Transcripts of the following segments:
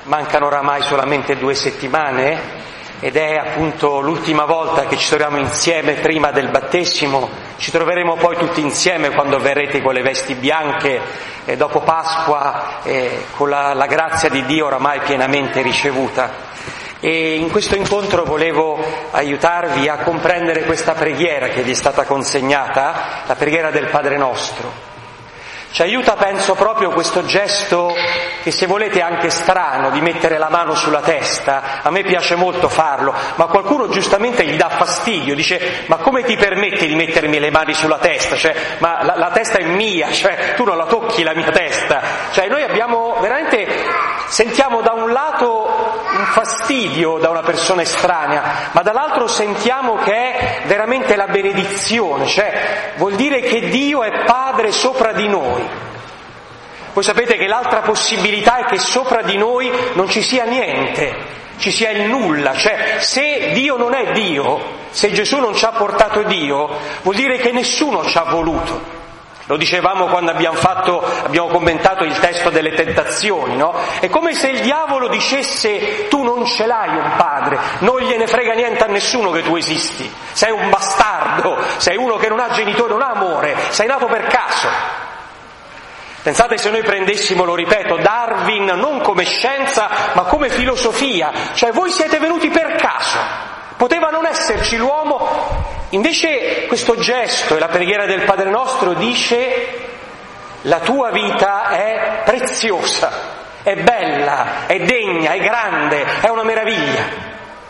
Mancano oramai solamente 2 settimane ed è appunto l'ultima volta che ci troviamo insieme prima del battesimo. Ci troveremo poi tutti insieme quando verrete con le vesti bianche dopo Pasqua con la grazia di Dio oramai pienamente ricevuta. E in questo incontro volevo aiutarvi a comprendere questa preghiera che vi è stata consegnata, la preghiera del Padre Nostro. Ci aiuta, penso, proprio questo gesto che, se volete, è anche strano, di mettere la mano sulla testa. A me piace molto farlo, ma a qualcuno giustamente gli dà fastidio, dice: ma come ti permetti di mettermi le mani sulla testa? Ma la testa è mia, tu non la tocchi la mia testa. Noi abbiamo veramente, sentiamo da un lato un fastidio da una persona estranea, ma dall'altro sentiamo che è veramente la benedizione, vuol dire che Dio è Padre sopra di noi. Voi sapete che l'altra possibilità è che sopra di noi non ci sia niente, ci sia il nulla, se Dio non è Dio, se Gesù non ci ha portato Dio, vuol dire che nessuno ci ha voluto. Lo dicevamo quando abbiamo commentato il testo delle tentazioni, no? È come se il diavolo dicesse: tu non ce l'hai un padre, non gliene frega niente a nessuno che tu esisti, sei un bastardo, sei uno che non ha genitori, non ha amore, sei nato per caso. Pensate se noi prendessimo, lo ripeto, Darwin non come scienza ma come filosofia, voi siete venuti per caso, poteva non esserci l'uomo. Invece questo gesto e la preghiera del Padre Nostro dice: la tua vita è preziosa, è bella, è degna, è grande, è una meraviglia.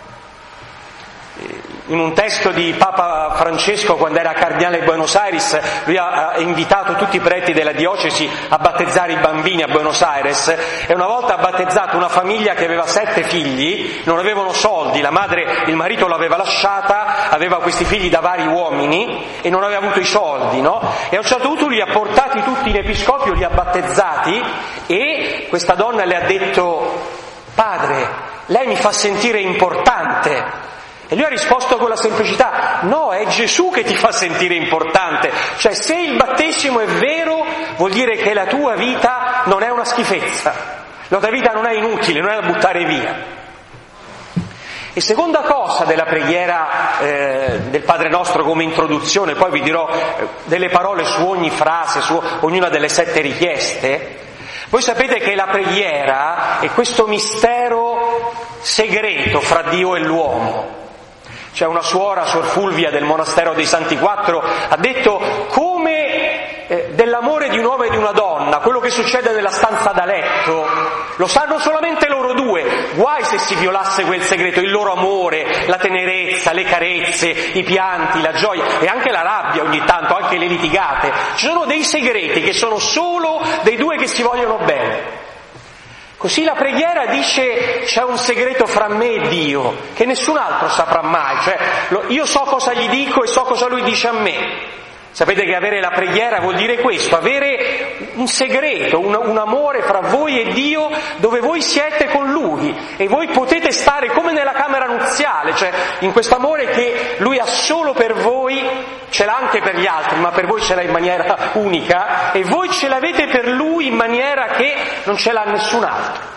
In un testo di Papa Francesco, quando era cardinale di Buenos Aires, lui ha invitato tutti i preti della diocesi a battezzare i bambini a Buenos Aires, e una volta ha battezzato una famiglia che aveva 7 figli, non avevano soldi, il marito l'aveva lasciata, aveva questi figli da vari uomini e non aveva avuto i soldi, no? E a un certo punto li ha portati tutti in episcopio, li ha battezzati, e questa donna le ha detto: padre, lei mi fa sentire importante. E lui ha risposto con la semplicità: no, è Gesù che ti fa sentire importante. Se il battesimo è vero, vuol dire che la tua vita non è una schifezza, la tua vita non è inutile, non è da buttare via. E seconda cosa della preghiera del Padre Nostro come introduzione, poi vi dirò delle parole su ogni frase, su ognuna delle 7 richieste. Voi sapete che la preghiera è questo mistero segreto fra Dio e l'uomo. C'è una suora, Sor Fulvia del monastero dei Santi Quattro, ha detto: come dell'amore di un uomo e di una donna, quello che succede nella stanza da letto, lo sanno solamente loro due, guai se si violasse quel segreto, il loro amore, la tenerezza, le carezze, i pianti, la gioia e anche la rabbia ogni tanto, anche le litigate. Ci sono dei segreti che sono solo dei due che si vogliono bene. Così la preghiera dice: c'è un segreto fra me e Dio che nessun altro saprà mai, io so cosa gli dico e so cosa lui dice a me. Sapete che avere la preghiera vuol dire questo, avere un segreto, un amore fra voi e Dio, dove voi siete con Lui e voi potete stare come nella camera nuziale, in questo amore che Lui ha solo per voi, ce l'ha anche per gli altri, ma per voi ce l'ha in maniera unica, e voi ce l'avete per Lui in maniera che non ce l'ha nessun altro.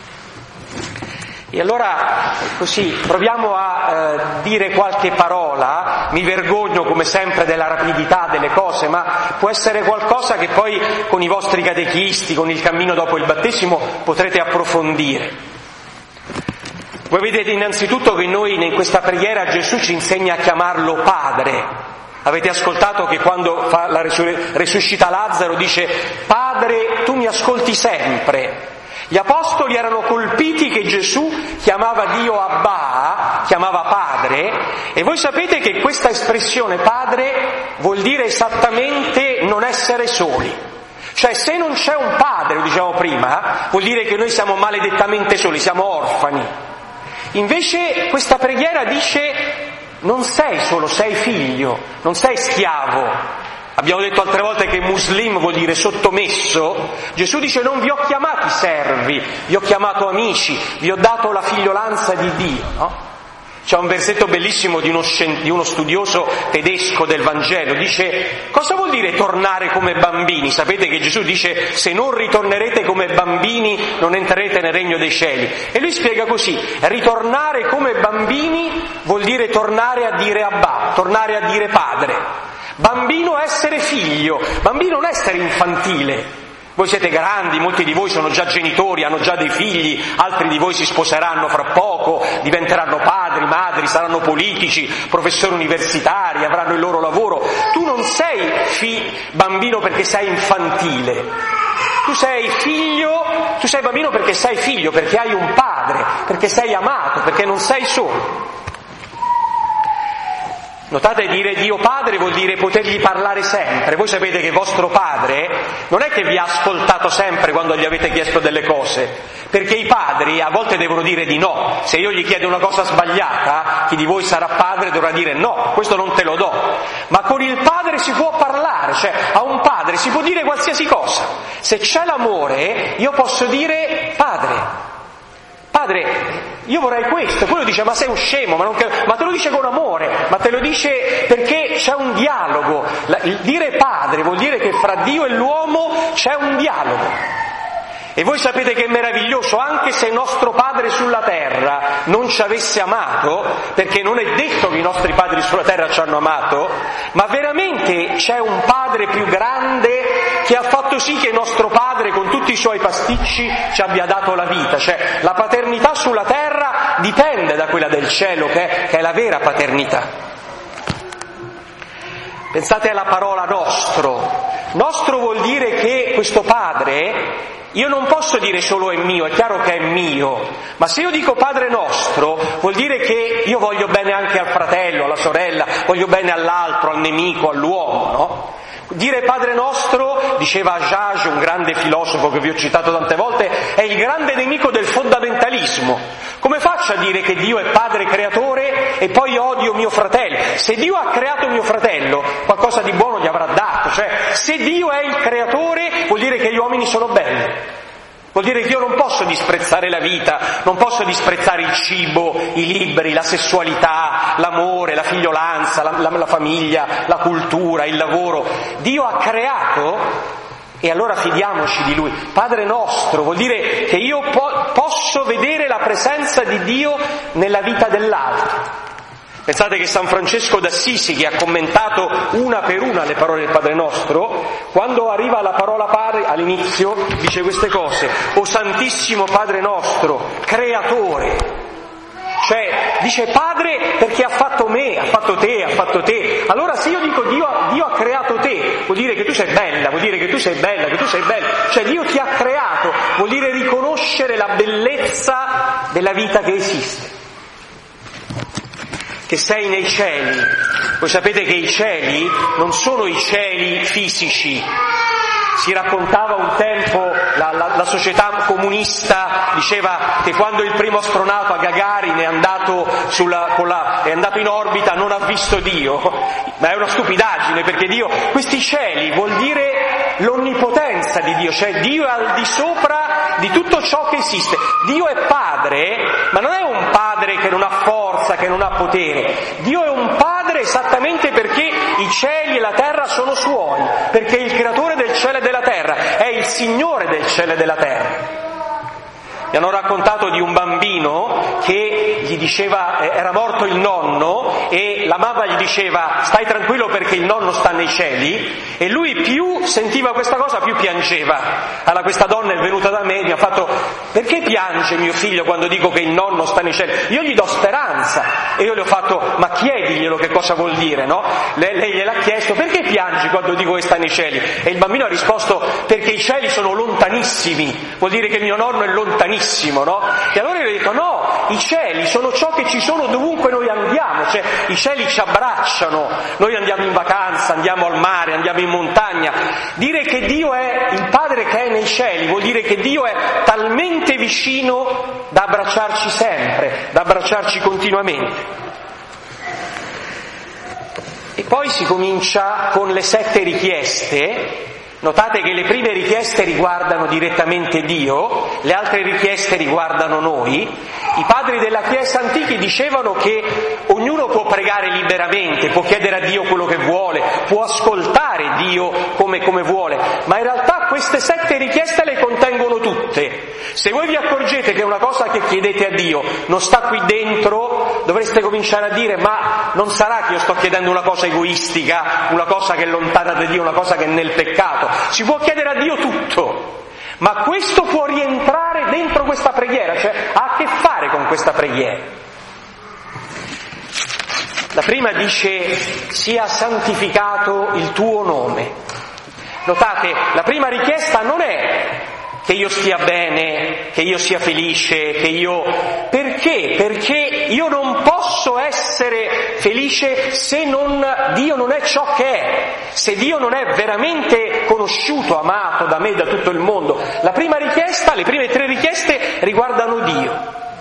E allora così proviamo a dire qualche parola. Mi vergogno come sempre della rapidità delle cose, ma può essere qualcosa che poi con i vostri catechisti, con il cammino dopo il battesimo potrete approfondire. Voi vedete innanzitutto che noi in questa preghiera Gesù ci insegna a chiamarlo Padre. Avete ascoltato che quando resuscita Lazzaro dice: Padre, tu mi ascolti sempre. Gli apostoli erano colpiti che Gesù chiamava Dio Abba, chiamava Padre, e voi sapete che questa espressione Padre vuol dire esattamente non essere soli. Se non c'è un padre, lo dicevamo prima, vuol dire che noi siamo maledettamente soli, siamo orfani. Invece questa preghiera dice: non sei solo, sei figlio, non sei schiavo. Abbiamo detto altre volte che muslim vuol dire sottomesso. Gesù dice: non vi ho chiamati servi, vi ho chiamato amici, vi ho dato la figliolanza di Dio, no? C'è un versetto bellissimo di uno studioso tedesco del Vangelo, dice: cosa vuol dire tornare come bambini? Sapete che Gesù dice: se non ritornerete come bambini non entrerete nel regno dei cieli. E lui spiega così: ritornare come bambini vuol dire tornare a dire Abba, tornare a dire padre. Bambino è essere figlio, bambino non è essere infantile. Voi siete grandi, molti di voi sono già genitori, hanno già dei figli, altri di voi si sposeranno fra poco, diventeranno padri, madri, saranno politici, professori universitari, avranno il loro lavoro. Tu non sei bambino perché sei infantile, tu sei bambino perché sei figlio, perché hai un padre, perché sei amato, perché non sei solo. Notate, dire Dio Padre vuol dire potergli parlare sempre. Voi sapete che vostro padre non è che vi ha ascoltato sempre quando gli avete chiesto delle cose, perché i padri a volte devono dire di no. Se io gli chiedo una cosa sbagliata, chi di voi sarà padre dovrà dire no, questo non te lo do. Ma con il padre si può parlare, cioè a un padre si può dire qualsiasi cosa. Se c'è l'amore, io posso dire padre, io vorrei questo. Quello dice: ma sei un scemo, ma te lo dice con amore, ma te lo dice perché c'è un dialogo. Il dire padre vuol dire che fra Dio e l'uomo c'è un dialogo. E voi sapete che è meraviglioso, anche se nostro padre sulla terra non ci avesse amato, perché non è detto che i nostri padri sulla terra ci hanno amato, ma veramente c'è un padre più grande che ha fatto sì che nostro padre, con tutti i suoi pasticci, ci abbia dato la vita. Cioè la paternità sulla terra dipende da quella del cielo, che è la vera paternità. Pensate alla parola nostro. Nostro vuol dire che questo padre, io non posso dire solo è mio, è chiaro che è mio, ma se io dico Padre nostro vuol dire che io voglio bene anche al fratello, alla sorella, voglio bene all'altro, al nemico, all'uomo, no? Dire Padre nostro, diceva Jage, un grande filosofo che vi ho citato tante volte, è il grande nemico del fondamentalismo. Come faccio a dire che Dio è Padre creatore e poi odio mio fratello? Se Dio ha creato mio fratello, qualcosa di buono gli avrà dato. Cioè, se Dio è il creatore, vuol dire che gli uomini sono belli. Vuol dire che io non posso disprezzare la vita, non posso disprezzare il cibo, i libri, la sessualità, l'amore, la figliolanza, la famiglia, la cultura, il lavoro. Dio ha creato e allora fidiamoci di Lui. Padre nostro vuol dire che io posso vedere la presenza di Dio nella vita dell'altro. Pensate che San Francesco d'Assisi, che ha commentato una per una le parole del Padre Nostro, quando arriva alla parola Padre, all'inizio, dice queste cose: O Santissimo Padre Nostro, Creatore. Cioè, dice Padre perché ha fatto me, ha fatto te. Allora se io dico Dio ha creato te, vuol dire che tu sei bella, vuol dire che tu sei bella, che tu sei bello. Cioè Dio ti ha creato, vuol dire riconoscere la bellezza della vita che esiste. Che sei nei cieli. Voi sapete che i cieli non sono i cieli fisici. Si raccontava un tempo, la società comunista diceva che quando il primo astronauta Gagarin è andato in orbita non ha visto Dio. Ma è una stupidaggine, perché questi cieli vuol dire l'onnipotenza di Dio, cioè Dio è al di sopra di tutto ciò che esiste. Dio è padre, ma non è un padre che non ha forza, che non ha potere. Dio è un padre esattamente perché i cieli e la terra sono suoi, perché il creatore del cielo e della terra è il Signore del cielo e della terra. Mi hanno raccontato di un bambino che gli diceva, era morto il nonno e la mamma gli diceva stai tranquillo perché il nonno sta nei cieli, e lui più sentiva questa cosa più piangeva. Allora questa donna è venuta da me e mi ha fatto: perché piange mio figlio quando dico che il nonno sta nei cieli? Io gli do speranza. E io le ho fatto: ma chiediglielo che cosa vuol dire, no? Lei gliel'ha chiesto: perché piangi quando dico che sta nei cieli? E il bambino ha risposto: perché i cieli sono lontanissimi, vuol dire che mio nonno è lontanissimo, no? E allora io gli ho detto: no, i cieli sono ciò che ci sono dovunque noi andiamo, cioè i cieli ci abbracciano, noi andiamo in vacanza, andiamo al mare, andiamo in montagna. Dire che Dio è il Padre che è nei cieli vuol dire che Dio è talmente vicino da abbracciarci sempre, da abbracciarci continuamente. E poi si comincia con le 7 richieste Notate che le prime richieste riguardano direttamente Dio, le altre richieste riguardano noi. I padri della Chiesa antichi dicevano che ognuno può pregare liberamente, può chiedere a Dio quello che vuole, può ascoltare Dio come vuole, ma in realtà queste 7 richieste le contengono tutte. Se voi vi accorgete che una cosa che chiedete a Dio non sta qui dentro, dovreste cominciare a dire: ma non sarà che io sto chiedendo una cosa egoistica, una cosa che è lontana da Dio, una cosa che è nel peccato? Si può chiedere a Dio tutto, ma questo può rientrare dentro questa preghiera, cioè ha a che fare con questa preghiera. La prima dice: sia santificato il tuo nome. Notate, la prima richiesta non è che io stia bene, che io sia felice, che io... Perché? Perché io non posso essere felice se Dio non è ciò che è, se Dio non è veramente conosciuto, amato da me e da tutto il mondo. La prima richiesta, le prime 3 richieste riguardano Dio.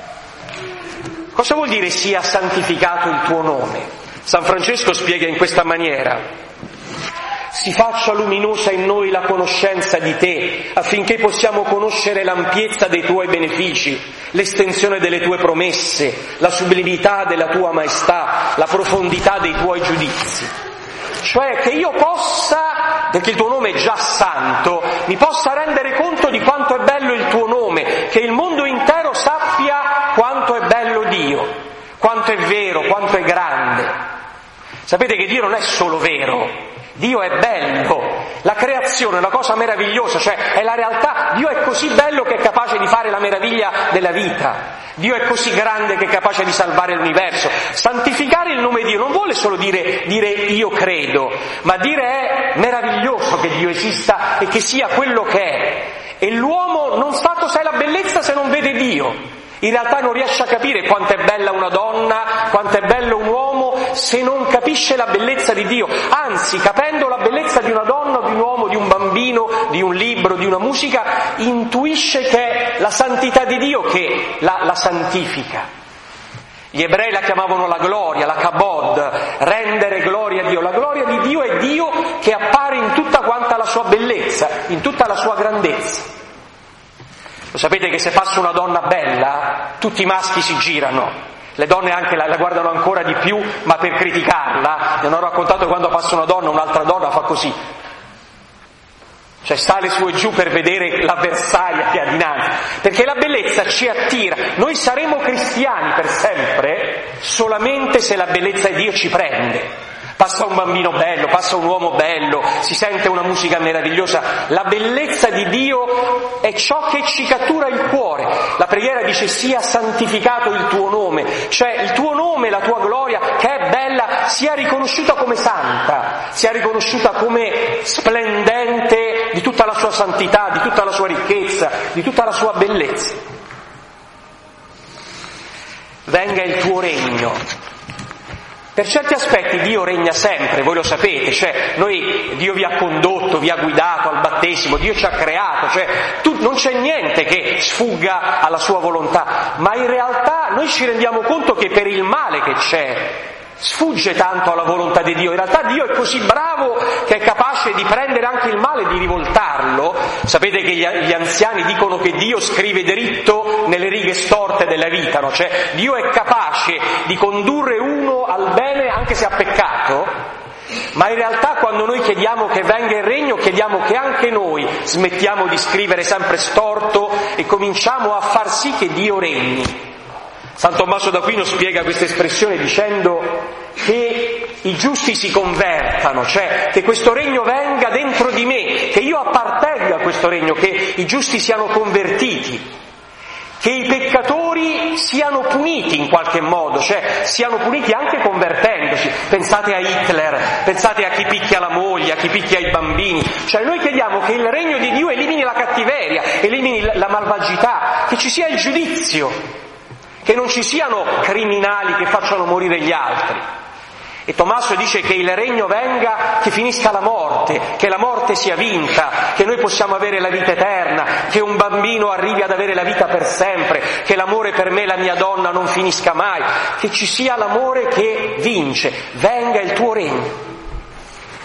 Cosa vuol dire sia santificato il tuo nome? San Francesco spiega in questa maniera: si faccia luminosa in noi la conoscenza di te, affinché possiamo conoscere l'ampiezza dei tuoi benefici, l'estensione delle tue promesse, la sublimità della tua maestà, la profondità dei tuoi giudizi. Cioè che io possa, perché il tuo nome è già santo, mi possa rendere conto di quanto è bello il tuo nome, che il mondo intero sappia quanto è bello Dio, quanto è vero, quanto è grande. Sapete che Dio non è solo vero, Dio è bello, la creazione è una cosa meravigliosa, cioè è la realtà. Dio è così bello che è capace di fare la meraviglia della vita, Dio è così grande che è capace di salvare l'universo. Santificare il nome di Dio non vuole solo dire io credo, ma dire è meraviglioso che Dio esista e che sia quello che è. E l'uomo non sa cos'è la bellezza se non vede Dio. In realtà non riesce a capire quanto è bella una donna, quanto è bello un uomo, se non capisce la bellezza di Dio. Anzi, capendo la bellezza di una donna, di un uomo, di un bambino, di un libro, di una musica, intuisce che è la santità di Dio che la santifica. Gli ebrei la chiamavano la gloria, la kabod, rendere gloria a Dio. La gloria di Dio è Dio che appare in tutta quanta la sua bellezza, in tutta la sua grandezza. Lo sapete che se passa una donna bella, tutti i maschi si girano, le donne anche la guardano ancora di più, ma per criticarla. Mi hanno raccontato quando passa una donna, un'altra donna fa così, cioè sale su e giù per vedere l'avversaria che ha dinanzi, perché la bellezza ci attira. Noi saremo cristiani per sempre solamente se la bellezza di Dio ci prende. Passa un bambino bello, passa un uomo bello, si sente una musica meravigliosa. La bellezza di Dio è ciò che ci cattura il cuore. La preghiera dice: sia santificato il tuo nome, cioè il tuo nome, la tua gloria, che è bella, sia riconosciuta come santa, sia riconosciuta come splendente di tutta la sua santità, di tutta la sua ricchezza, di tutta la sua bellezza. Venga il tuo regno. Per certi aspetti Dio regna sempre, voi lo sapete, cioè Dio vi ha condotto, vi ha guidato al battesimo, Dio ci ha creato, cioè non c'è niente che sfugga alla sua volontà, ma in realtà noi ci rendiamo conto che per il male che c'è sfugge tanto alla volontà di Dio. In realtà Dio è così bravo che è capace di prendere anche il male e di rivoltarlo. Sapete che gli anziani dicono che Dio scrive dritto nelle righe storte della vita, no? Cioè Dio è capace di condurre uno al bene anche se ha peccato, ma in realtà quando noi chiediamo che venga il regno, chiediamo che anche noi smettiamo di scrivere sempre storto e cominciamo a far sì che Dio regni. San Tommaso d'Aquino spiega questa espressione dicendo che i giusti si convertano, cioè che questo regno venga dentro di me, che io appartenga a questo regno, che i giusti siano convertiti, che i peccatori siano puniti in qualche modo, cioè siano puniti anche convertendosi. Pensate a Hitler, pensate a chi picchia la moglie, a chi picchia i bambini. Cioè noi chiediamo che il regno di Dio elimini la cattiveria, elimini la malvagità, che ci sia il giudizio, che non ci siano criminali che facciano morire gli altri. E Tommaso dice che il regno venga, che finisca la morte, che la morte sia vinta, che noi possiamo avere la vita eterna, che un bambino arrivi ad avere la vita per sempre, che l'amore per me e la mia donna non finisca mai, che ci sia l'amore che vince. Venga il tuo regno.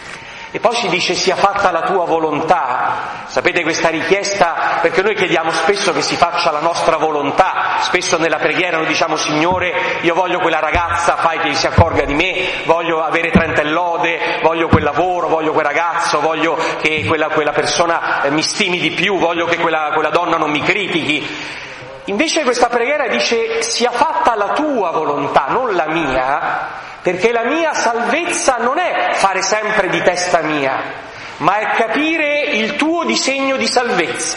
E poi si dice sia fatta la tua volontà. Sapete questa richiesta? Perché noi chiediamo spesso che si faccia la nostra volontà. Spesso nella preghiera noi diciamo: Signore, io voglio quella ragazza, fai che si accorga di me, voglio avere 30 lode, voglio quel lavoro, voglio quel ragazzo, voglio che quella persona mi stimi di più, voglio che quella donna non mi critichi. Invece questa preghiera dice: sia fatta la tua volontà, non la mia, perché la mia salvezza non è fare sempre di testa mia, ma è capire il tuo disegno di salvezza.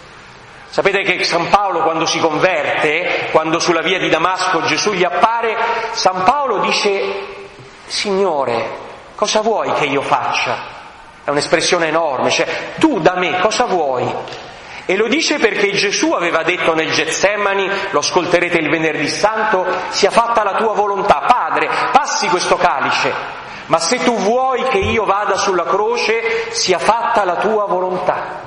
Sapete che San Paolo, quando si converte, quando sulla via di Damasco Gesù gli appare, San Paolo dice: Signore, cosa vuoi che io faccia? È un'espressione enorme, cioè tu da me cosa vuoi? E lo dice perché Gesù aveva detto nel Getsemani, lo ascolterete il venerdì santo: sia fatta la tua volontà. Padre, passi questo calice, ma se tu vuoi che io vada sulla croce, sia fatta la tua volontà.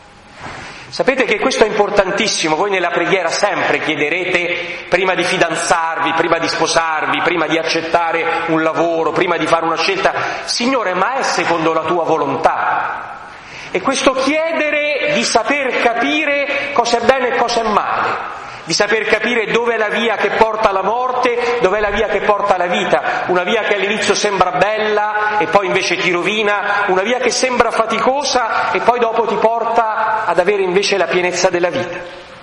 Sapete che questo è importantissimo. Voi nella preghiera sempre chiederete, prima di fidanzarvi, prima di sposarvi, prima di accettare un lavoro, prima di fare una scelta: Signore, ma è secondo la tua volontà? E questo chiedere di saper capire cosa è bene e cosa è male, di saper capire dove è la via che porta alla morte, dove è la via che porta alla vita, una via che all'inizio sembra bella e poi invece ti rovina, una via che sembra faticosa e poi dopo ti porta ad avere invece la pienezza della vita.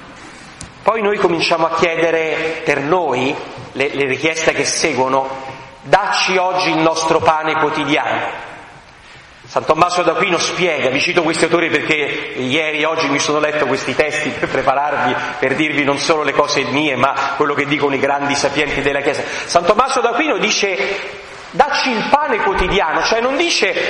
Poi noi cominciamo a chiedere per noi le richieste che seguono: dacci oggi il nostro pane quotidiano. San Tommaso d'Aquino spiega, vi cito questi autori perché ieri e oggi mi sono letto questi testi per prepararvi, per dirvi non solo le cose mie, ma quello che dicono i grandi sapienti della Chiesa. San Tommaso d'Aquino dice: dacci il pane quotidiano, cioè non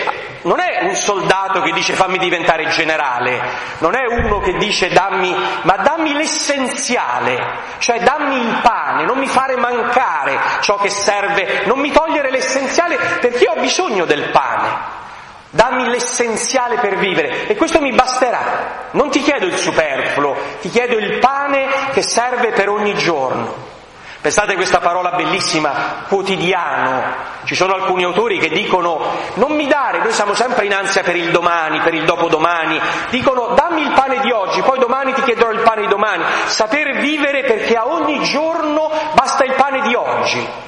è un soldato che dice fammi diventare generale, non è uno che dice dammi l'essenziale, cioè dammi il pane, non mi fare mancare ciò che serve, non mi togliere l'essenziale perché io ho bisogno del pane. Dammi l'essenziale per vivere e questo mi basterà. Non ti chiedo il superfluo, ti chiedo il pane che serve per ogni giorno. Pensate a questa parola bellissima, quotidiano. Ci sono alcuni autori che dicono: non mi dare, noi siamo sempre in ansia per il domani, per il dopodomani. Dicono: dammi il pane di oggi, poi domani ti chiederò il pane di domani. Saper vivere perché a ogni giorno basta il pane di oggi.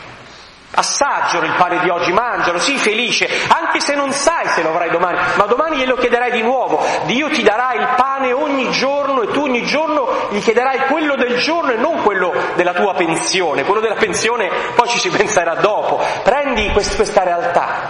Assaggiano il pane di oggi, mangiano, sii felice, anche se non sai se lo avrai domani, ma domani glielo chiederai di nuovo. Dio ti darà il pane ogni giorno e tu ogni giorno gli chiederai quello del giorno e non quello della tua pensione. Quello della pensione poi ci si penserà dopo. Prendi questa realtà.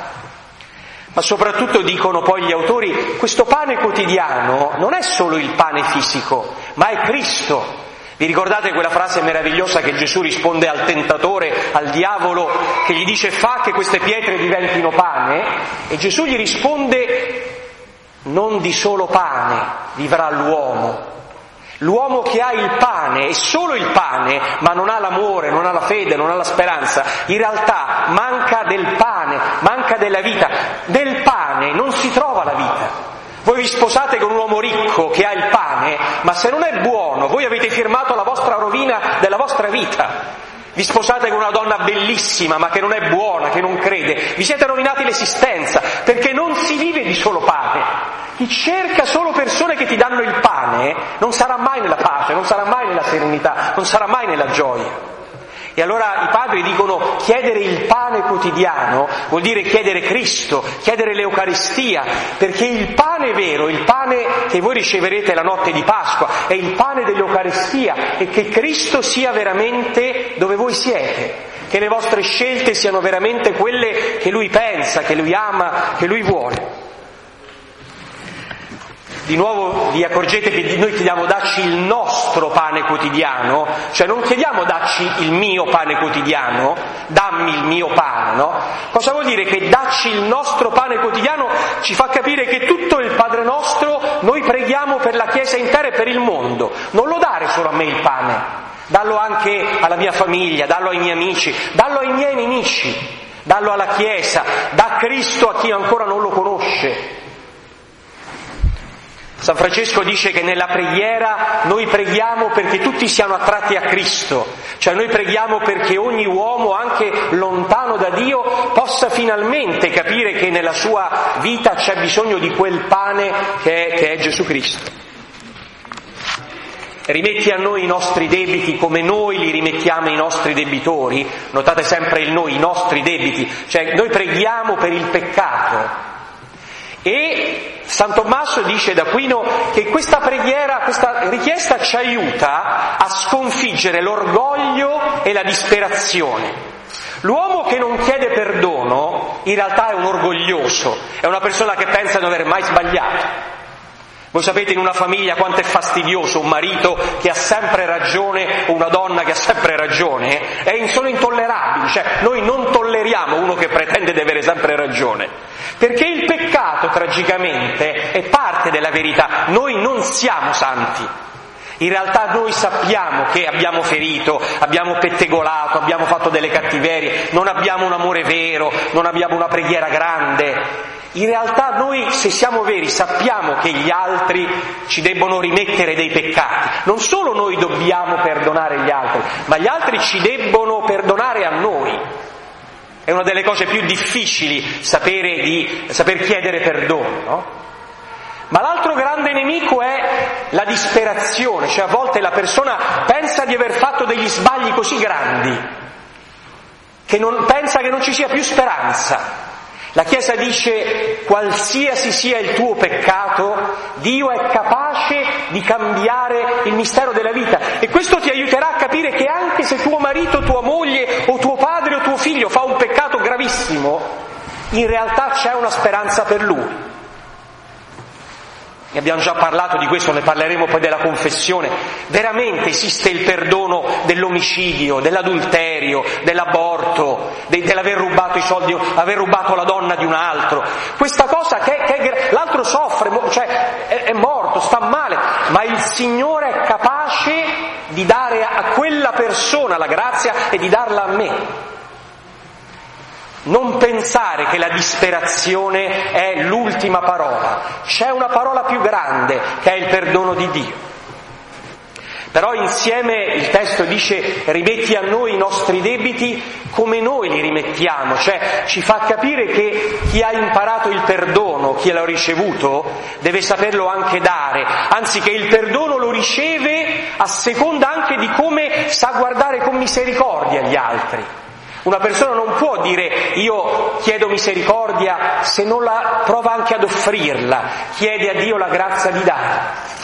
Ma soprattutto dicono poi gli autori: questo pane quotidiano non è solo il pane fisico, ma è Cristo. Vi ricordate quella frase meravigliosa che Gesù risponde al tentatore, al diavolo, che gli dice: fa che queste pietre diventino pane? E Gesù gli risponde: non di solo pane vivrà l'uomo. L'uomo che ha il pane, e solo il pane, ma non ha l'amore, non ha la fede, non ha la speranza, in realtà manca del pane, manca della vita. Del pane non si trova la vita. Voi vi sposate con un uomo ricco che ha il pane, ma se non è buono, voi avete firmato la vostra rovina della vostra vita. Vi sposate con una donna bellissima, ma che non è buona, che non crede. Vi siete rovinati l'esistenza, perché non si vive di solo pane. Chi cerca solo persone che ti danno il pane non sarà mai nella pace, non sarà mai nella serenità, non sarà mai nella gioia. E allora i padri dicono: chiedere il pane quotidiano vuol dire chiedere Cristo, chiedere l'Eucaristia, perché il pane vero, il pane che voi riceverete la notte di Pasqua, è il pane dell'Eucaristia, e che Cristo sia veramente dove voi siete, che le vostre scelte siano veramente quelle che Lui pensa, che Lui ama, che Lui vuole. Di nuovo vi accorgete che noi chiediamo: dacci il nostro pane quotidiano, cioè non chiediamo dacci il mio pane quotidiano, dammi il mio pane, no? Cosa vuol dire che dacci il nostro pane quotidiano? Ci fa capire che tutto il Padre nostro noi preghiamo per la Chiesa intera e per il mondo. Non lo dare solo a me il pane, dallo anche alla mia famiglia, dallo ai miei amici, dallo ai miei nemici, dallo alla Chiesa, da Cristo a chi ancora non lo conosce. San Francesco dice che nella preghiera noi preghiamo perché tutti siano attratti a Cristo, cioè noi preghiamo perché ogni uomo, anche lontano da Dio, possa finalmente capire che nella sua vita c'è bisogno di quel pane che è Gesù Cristo. Rimetti a noi i nostri debiti come noi li rimettiamo ai nostri debitori. Notate sempre il noi, i nostri debiti, cioè noi preghiamo per il peccato. E San Tommaso dice d'Aquino che questa preghiera, questa richiesta ci aiuta a sconfiggere l'orgoglio e la disperazione. L'uomo che non chiede perdono in realtà è un orgoglioso, è una persona che pensa di non aver mai sbagliato. Voi sapete in una famiglia quanto è fastidioso un marito che ha sempre ragione o una donna che ha sempre ragione? Sono intollerabili, cioè noi non tolleriamo uno che pretende di avere sempre ragione. Perché il peccato, tragicamente, è parte della verità. Noi non siamo santi. In realtà noi sappiamo che abbiamo ferito, abbiamo pettegolato, abbiamo fatto delle cattiverie, non abbiamo un amore vero, non abbiamo una preghiera grande. In realtà noi, se siamo veri, sappiamo che gli altri ci debbono rimettere dei peccati. Non solo noi dobbiamo perdonare gli altri, ma gli altri ci debbono perdonare a noi. È una delle cose più difficili saper chiedere perdono, no? Ma l'altro grande nemico è la disperazione, cioè a volte la persona pensa di aver fatto degli sbagli così grandi che pensa che non ci sia più speranza. La Chiesa dice: qualsiasi sia il tuo peccato, Dio è capace di cambiare il mistero della vita, e questo ti aiuterà a capire che anche se tuo marito, tua moglie o tuo padre o tuo figlio fa un peccato gravissimo, in realtà c'è una speranza per lui. Ne abbiamo già parlato di questo, ne parleremo poi della confessione. Veramente esiste il perdono dell'omicidio, dell'adulterio, dell'aborto, dell'aver rubato i soldi, aver rubato la donna di un altro. Questa cosa che l'altro soffre, cioè è morto, sta male, ma il Signore è capace di dare a quella persona la grazia e di darla a me. Non pensare che la disperazione è l'ultima parola, c'è una parola più grande che è il perdono di Dio. Però insieme il testo dice: rimetti a noi i nostri debiti come noi li rimettiamo, cioè ci fa capire che chi ha imparato il perdono, chi l'ha ricevuto, deve saperlo anche dare, anzi che il perdono lo riceve a seconda anche di come sa guardare con misericordia gli altri. Una persona non può dire: io chiedo misericordia, se non la prova anche ad offrirla, chiede a Dio la grazia di dare.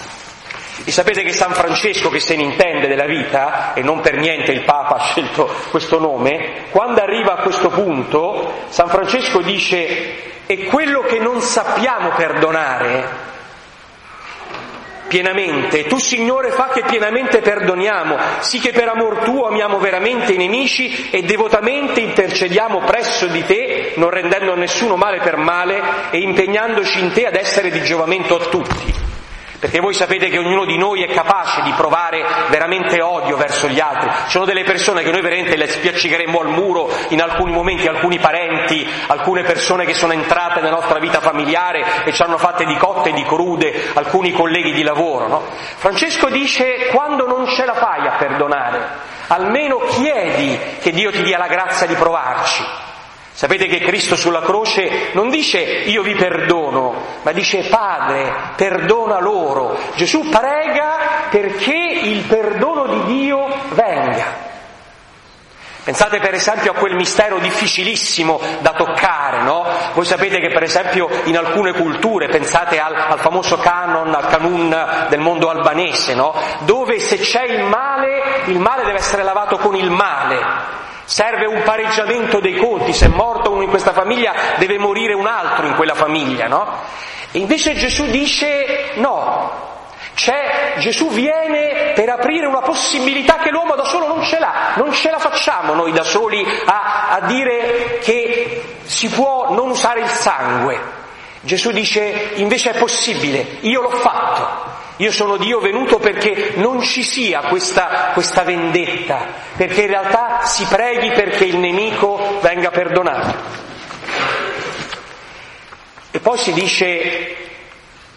E sapete che San Francesco, che se ne intende della vita, e non per niente il Papa ha scelto questo nome, quando arriva a questo punto, San Francesco dice: e quello che non sappiamo perdonare pienamente, tu Signore fa che pienamente perdoniamo, sì che per amor tuo amiamo veramente i nemici e devotamente intercediamo presso di te, non rendendo a nessuno male per male e impegnandoci in te ad essere di giovamento a tutti. Perché voi sapete che ognuno di noi è capace di provare veramente odio verso gli altri. Ci sono delle persone che noi veramente le spiaccicheremmo al muro in alcuni momenti, alcuni parenti, alcune persone che sono entrate nella nostra vita familiare e ci hanno fatte di cotte e di crude, alcuni colleghi di lavoro, no? Francesco dice: quando non ce la fai a perdonare, almeno chiedi che Dio ti dia la grazia di provarci. Sapete che Cristo sulla croce non dice: io vi perdono, ma dice: Padre, perdona loro. Gesù prega perché il perdono di Dio venga. Pensate per esempio a quel mistero difficilissimo da toccare, no? Voi sapete che per esempio in alcune culture, pensate al famoso canon, al canun del mondo albanese, no? Dove se c'è il male deve essere lavato con il male. Serve un pareggiamento dei conti, se è morto uno in questa famiglia deve morire un altro in quella famiglia, no? E invece Gesù dice no. Gesù viene per aprire una possibilità che l'uomo da solo non ce l'ha, non ce la facciamo noi da soli a dire che si può non usare il sangue. Gesù dice: invece è possibile, io l'ho fatto. Io sono Dio venuto perché non ci sia questa vendetta, perché in realtà si preghi perché il nemico venga perdonato. E poi si dice: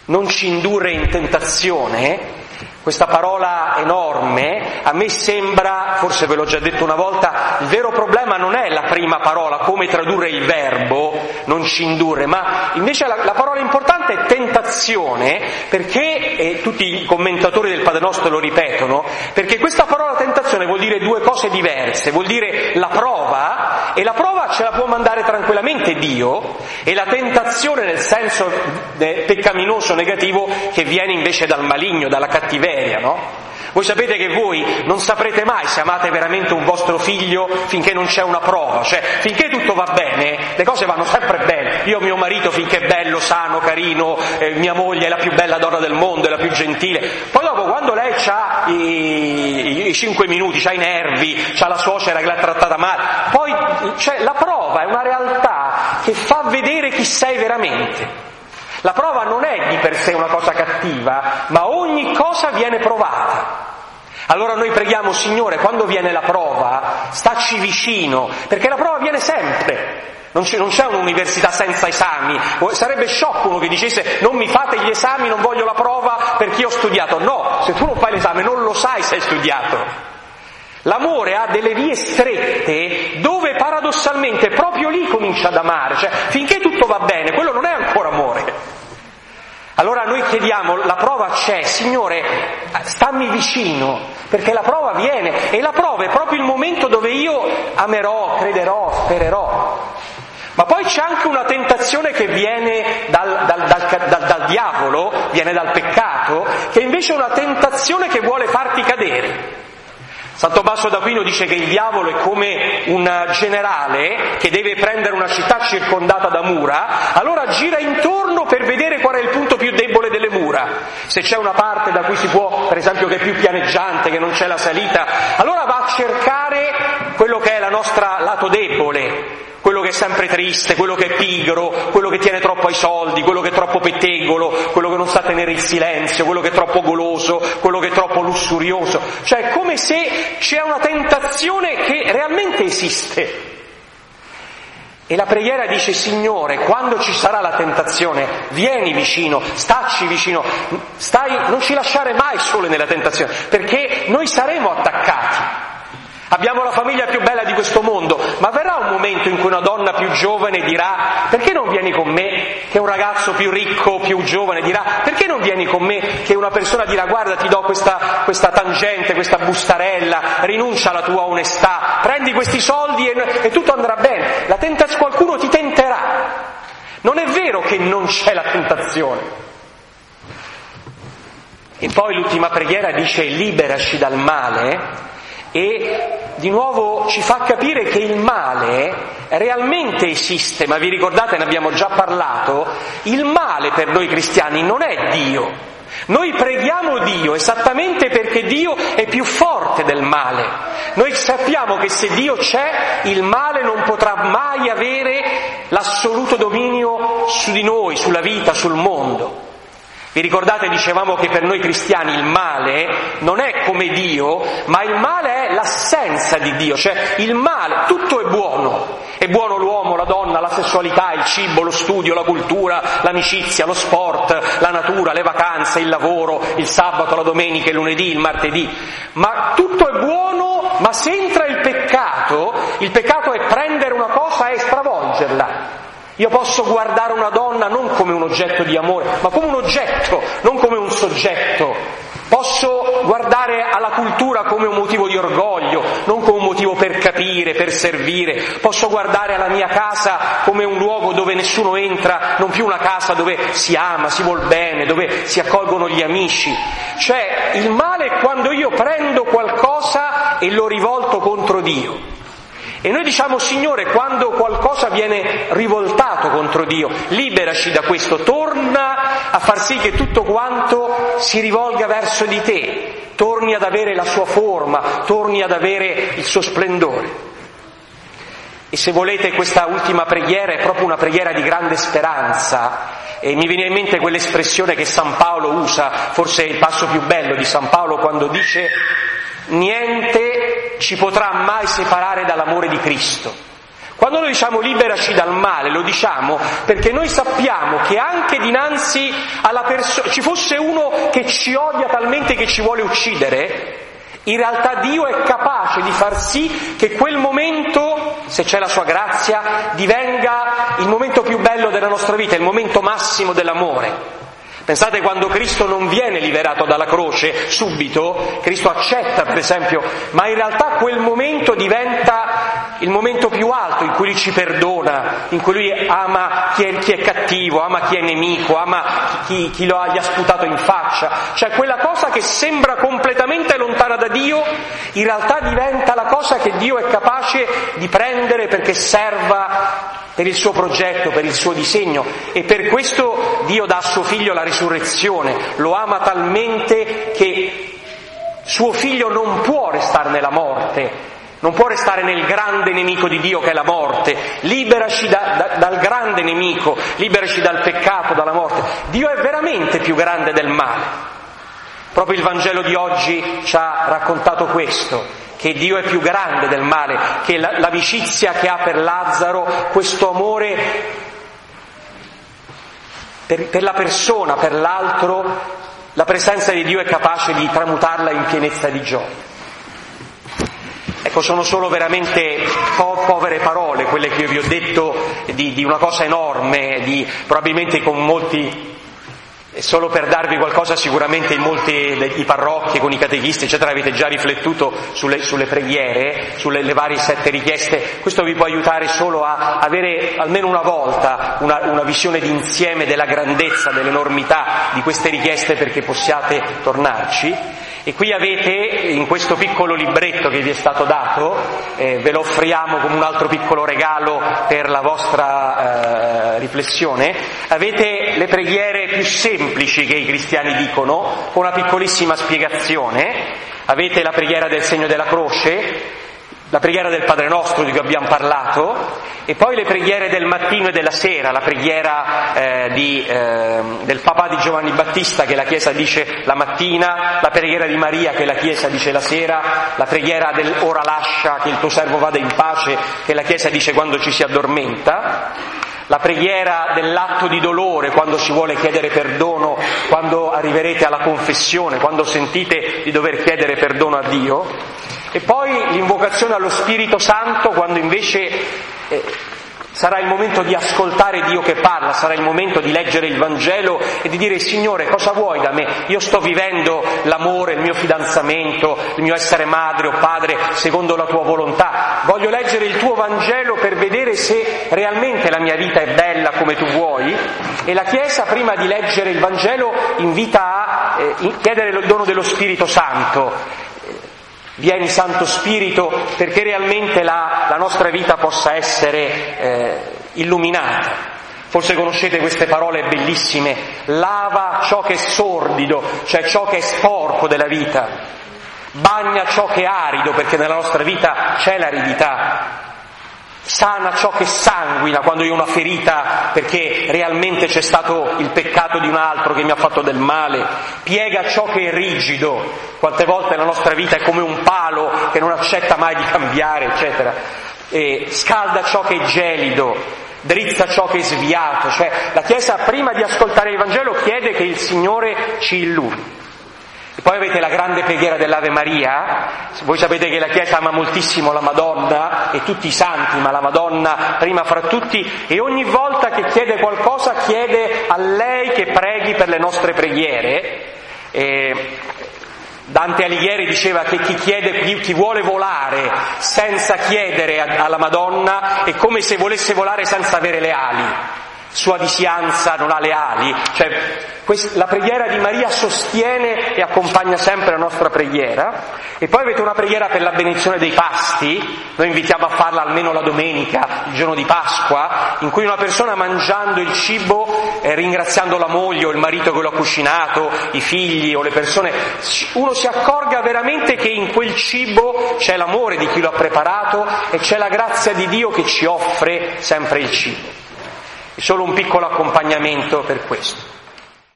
non ci indurre in tentazione, questa parola enorme, a me sembra, forse ve l'ho già detto una volta, il vero problema non è la prima parola, come tradurre il verbo, non ci indurre, ma invece la parola importante è tentazione, perché, e tutti i commentatori del Padre Nostro lo ripetono, perché questa parola tentazione vuol dire due cose diverse, vuol dire la prova, e la prova ce la può mandare tranquillamente Dio, e la tentazione nel senso peccaminoso negativo che viene invece dal maligno, dalla cattiveria. No? Voi sapete che voi non saprete mai se amate veramente un vostro figlio finché non c'è una prova, cioè finché tutto va bene, le cose vanno sempre bene. Io mio marito finché è bello, sano, carino, mia moglie è la più bella donna del mondo, è la più gentile. Poi dopo quando lei ha i 5 minuti, ha i nervi, c'ha la suocera che l'ha trattata male, poi cioè, la prova è una realtà che fa vedere chi sei veramente. La prova non è di per sé una cosa cattiva, ma ogni cosa viene provata. Allora noi preghiamo, Signore, quando viene la prova, stacci vicino, perché la prova viene sempre. Non c'è un'università senza esami. Sarebbe sciocco uno che dicesse non mi fate gli esami, non voglio la prova perché ho studiato. No, se tu non fai l'esame non lo sai se hai studiato. L'amore ha delle vie strette dove paradossalmente proprio lì comincia ad amare, cioè finché tutto va bene, quello non è ancora amore. Allora noi chiediamo, la prova c'è, Signore, stammi vicino, perché la prova viene, e la prova è proprio il momento dove io amerò, crederò, spererò. Ma poi c'è anche una tentazione che viene dal diavolo, viene dal peccato, che invece è una tentazione che vuole farti cadere. San Tommaso d'Aquino dice che il diavolo è come un generale che deve prendere una città circondata da mura, allora gira intorno per vedere qual è il punto più debole delle mura. Se c'è una parte da cui si può, per esempio, che è più pianeggiante, che non c'è la salita, allora va a cercare quello che è la nostra lato debole, quello che è sempre triste, quello che è pigro, quello che tiene troppo ai soldi, quello che è troppo pettegolo, quello che non sa tenere il silenzio, quello che è troppo goloso, quello che è troppo lussurioso. Cioè è come se c'è una tentazione che realmente esiste. E la preghiera dice, Signore, quando ci sarà la tentazione, vieni vicino, stacci vicino, non ci lasciare mai sole nella tentazione, perché noi saremo attaccati. Abbiamo la famiglia più bella di questo mondo, ma verrà un momento in cui una donna più giovane dirà perché non vieni con me? Che un ragazzo più ricco, più giovane dirà perché non vieni con me? Che una persona dirà guarda ti do questa tangente, questa bustarella, rinuncia alla tua onestà, prendi questi soldi e tutto andrà bene. Qualcuno ti tenterà. Non è vero che non c'è la tentazione. E poi l'ultima preghiera dice liberaci dal male. E di nuovo ci fa capire che il male realmente esiste, ma vi ricordate, ne abbiamo già parlato, il male per noi cristiani non è Dio. Noi preghiamo Dio esattamente perché Dio è più forte del male. Noi sappiamo che se Dio c'è, il male non potrà mai avere l'assoluto dominio su di noi, sulla vita, sul mondo. Vi ricordate, dicevamo che per noi cristiani il male non è come Dio, ma il male è l'assenza di Dio, cioè il male, tutto è buono l'uomo, la donna, la sessualità, il cibo, lo studio, la cultura, l'amicizia, lo sport, la natura, le vacanze, il lavoro, il sabato, la domenica, il lunedì, il martedì, ma tutto è buono, ma se entra il peccato è prendere una cosa e stravolgerla. Io posso guardare una donna non come un oggetto di amore, ma come un oggetto, non come un soggetto. Posso guardare alla cultura come un motivo di orgoglio, non come un motivo per capire, per servire. Posso guardare alla mia casa come un luogo dove nessuno entra, non più una casa dove si ama, si vuol bene, dove si accolgono gli amici. Cioè, il male è quando io prendo qualcosa e lo rivolto contro Dio. E noi diciamo, Signore, quando qualcosa viene rivoltato contro Dio, liberaci da questo, torna a far sì che tutto quanto si rivolga verso di te, torni ad avere la sua forma, torni ad avere il suo splendore. E se volete, questa ultima preghiera è proprio una preghiera di grande speranza, e mi viene in mente quell'espressione che San Paolo usa, forse è il passo più bello di San Paolo, quando dice niente ci potrà mai separare dall'amore di Cristo. Quando noi diciamo liberaci dal male, lo diciamo perché noi sappiamo che anche dinanzi alla persona, ci fosse uno che ci odia talmente che ci vuole uccidere, in realtà Dio è capace di far sì che quel momento, se c'è la sua grazia, divenga il momento più bello della nostra vita, il momento massimo dell'amore. Pensate quando Cristo non viene liberato dalla croce subito, Cristo accetta per esempio, ma in realtà quel momento diventa il momento più alto in cui Lui ci perdona, in cui Lui ama chi è cattivo, ama chi è nemico, ama chi gli ha sputato in faccia. Cioè quella cosa che sembra completamente lontana da Dio, in realtà diventa la cosa che Dio è capace di prendere perché serva per il suo progetto, per il suo disegno, e per questo Dio dà a suo figlio la risurrezione, lo ama talmente che suo figlio non può restare nella morte, non può restare nel grande nemico di Dio che è la morte. Liberaci dal grande nemico, liberaci dal peccato, dalla morte. Dio è veramente più grande del male. Proprio il Vangelo di oggi ci ha raccontato questo, che Dio è più grande del male, che l'amicizia che ha per Lazzaro, questo amore per la persona, per l'altro, la presenza di Dio è capace di tramutarla in pienezza di gioia. Ecco, sono solo veramente povere parole quelle che io vi ho detto di una cosa enorme, probabilmente con molti... Solo per darvi qualcosa, sicuramente in molte di parrocchie, con i catechisti, eccetera, avete già riflettuto sulle preghiere, sulle varie 7 richieste. Questo vi può aiutare solo a avere almeno una volta una visione d'insieme della grandezza, dell'enormità di queste richieste, perché possiate tornarci. E qui avete, in questo piccolo libretto che vi è stato dato, ve lo offriamo come un altro piccolo regalo per la vostra riflessione, avete le preghiere più semplici che i cristiani dicono, con una piccolissima spiegazione. Avete la preghiera del segno della croce, la preghiera del Padre Nostro di cui abbiamo parlato, e poi le preghiere del mattino e della sera, la preghiera del papà di Giovanni Battista che la Chiesa dice la mattina, la preghiera di Maria che la Chiesa dice la sera, la preghiera del ora lascia che il tuo servo vada in pace che la Chiesa dice quando ci si addormenta, la preghiera dell'atto di dolore quando si vuole chiedere perdono, quando arriverete alla confessione, quando sentite di dover chiedere perdono a Dio, e poi l'invocazione allo Spirito Santo quando invece sarà il momento di ascoltare Dio che parla, sarà il momento di leggere il Vangelo e di dire: Signore, cosa vuoi da me? Io sto vivendo l'amore, il mio fidanzamento, il mio essere madre o padre secondo la tua volontà. Voglio leggere il tuo Vangelo per vedere se realmente la mia vita è bella come tu vuoi. E la Chiesa, prima di leggere il Vangelo, invita a chiedere il dono dello Spirito Santo. Vieni Santo Spirito, perché realmente la nostra vita possa essere illuminata. Forse conoscete queste parole bellissime: lava ciò che è sordido, cioè ciò che è sporco della vita, bagna ciò che è arido, perché nella nostra vita c'è l'aridità, sana ciò che sanguina, quando io ho una ferita perché realmente c'è stato il peccato di un altro che mi ha fatto del male, piega ciò che è rigido, quante volte la nostra vita è come un palo che non accetta mai di cambiare, eccetera, e scalda ciò che è gelido, drizza ciò che è sviato. Cioè la Chiesa, prima di ascoltare il Vangelo, chiede che il Signore ci illumini. E poi avete la grande preghiera dell'Ave Maria. Voi sapete che la Chiesa ama moltissimo la Madonna e tutti i santi, ma la Madonna prima fra tutti, e ogni volta che chiede qualcosa chiede a lei che preghi per le nostre preghiere. Dante Alighieri diceva che chi vuole volare senza chiedere alla Madonna è come se volesse volare senza avere le ali. Sua disianza non ha le ali. Cioè, la preghiera di Maria sostiene e accompagna sempre la nostra preghiera. E poi avete una preghiera per la benedizione dei pasti. Noi invitiamo a farla almeno la domenica, il giorno di Pasqua, in cui una persona, mangiando il cibo, ringraziando la moglie o il marito che lo ha cucinato, i figli o le persone, uno si accorga veramente che in quel cibo c'è l'amore di chi lo ha preparato e c'è la grazia di Dio che ci offre sempre il cibo. È solo un piccolo accompagnamento per questo.